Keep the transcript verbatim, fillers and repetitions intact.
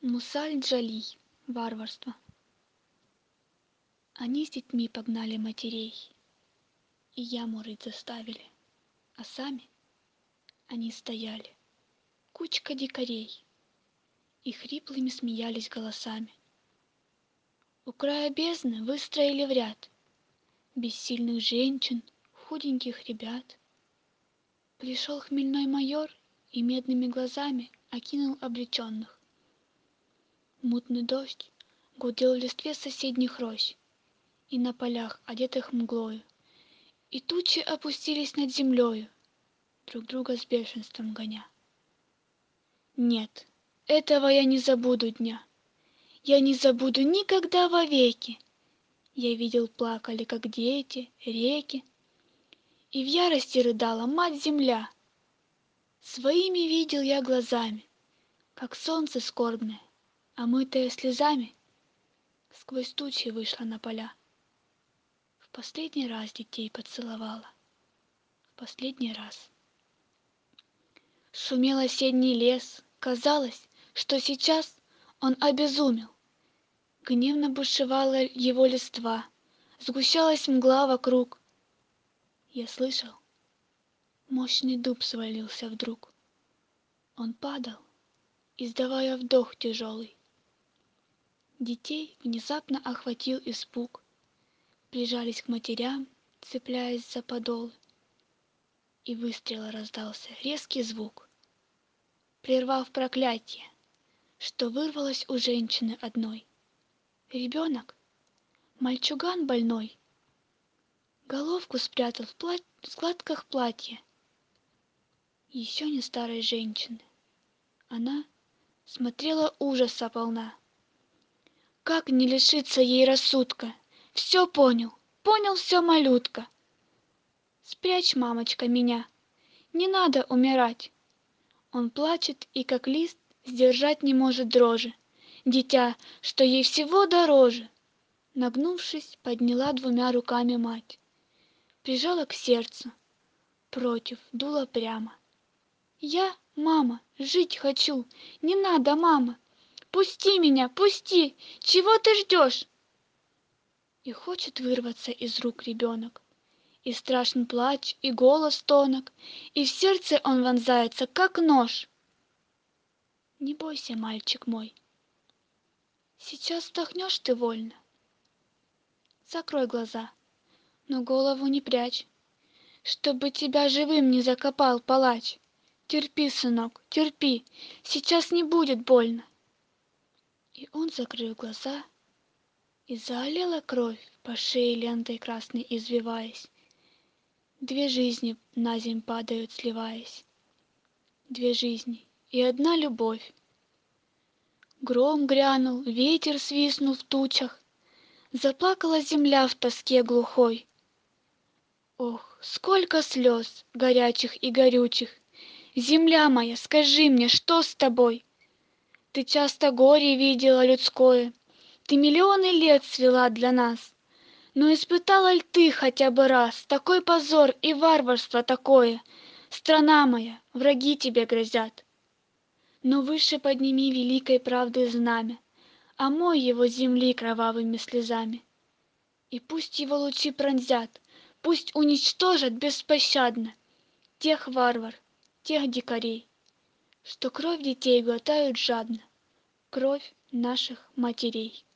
Мусаль-Джалиль. Варварство. Они с детьми погнали матерей и яму рыть заставили, а сами они стояли, кучка дикарей, и хриплыми смеялись голосами. У края бездны выстроили в ряд бессильных женщин, худеньких ребят. Пришел хмельной майор и медными глазами окинул обреченных. Мутный дождь гудел в листве соседних рощ и на полях, одетых мглою, и тучи опустились над землею, друг друга с бешенством гоня. Нет, этого я не забуду дня, я не забуду никогда вовеки. Я видел, плакали, как дети, реки, и в ярости рыдала мать-земля. Своими видел я глазами, как солнце скорбное, омытое слезами, сквозь тучи вышло на поля. В последний раз детей поцеловала, в последний раз. Шумел осенний лес, казалось, что сейчас он обезумел. Гневно бушевала его листва, сгущалась мгла вокруг. Я слышал, мощный дуб свалился вдруг. Он падал, издавая вдох тяжелый. Детей внезапно охватил испуг, прижались к матерям, цепляясь за подолы. И выстрела раздался резкий звук, прервав проклятие, что вырвалось у женщины одной. Ребенок, мальчуган больной, головку спрятал в, пла... в складках платья. Еще не старой женщины. Она смотрела ужаса полна. Как не лишиться ей рассудка? Все понял, понял все, малютка. Спрячь, мамочка, меня, не надо умирать. Он плачет и, как лист, сдержать не может дрожи. Дитя, что ей всего дороже. Нагнувшись, подняла двумя руками мать. Прижала к сердцу, против, дула прямо. Я, мама, жить хочу, не надо, мама. Пусти меня, пусти, чего ты ждешь? И хочет вырваться из рук ребенок. И страшен плач, и голос тонок, и в сердце он вонзается, как нож. Не бойся, мальчик мой, сейчас вдохнешь ты вольно. Закрой глаза, но голову не прячь, чтобы тебя живым не закопал палач. Терпи, сынок, терпи, сейчас не будет больно. И он закрыл глаза, и заолела кровь по шее лентой красной извиваясь. Две жизни на земь падают, сливаясь. Две жизни и одна любовь. Гром грянул, ветер свистнул в тучах, заплакала земля в тоске глухой. Ох, сколько слез, горячих и горючих! Земля моя, скажи мне, что с тобой? Ты часто горе видела людское, ты миллионы лет свела для нас. Но испытала ли ты хотя бы раз такой позор и варварство такое? Страна моя, враги тебе грозят. Но выше подними великой правды знамя, омой его земли кровавыми слезами. И пусть его лучи пронзят, пусть уничтожат беспощадно тех варвар, тех дикарей, что кровь детей глотают жадно, кровь наших матерей.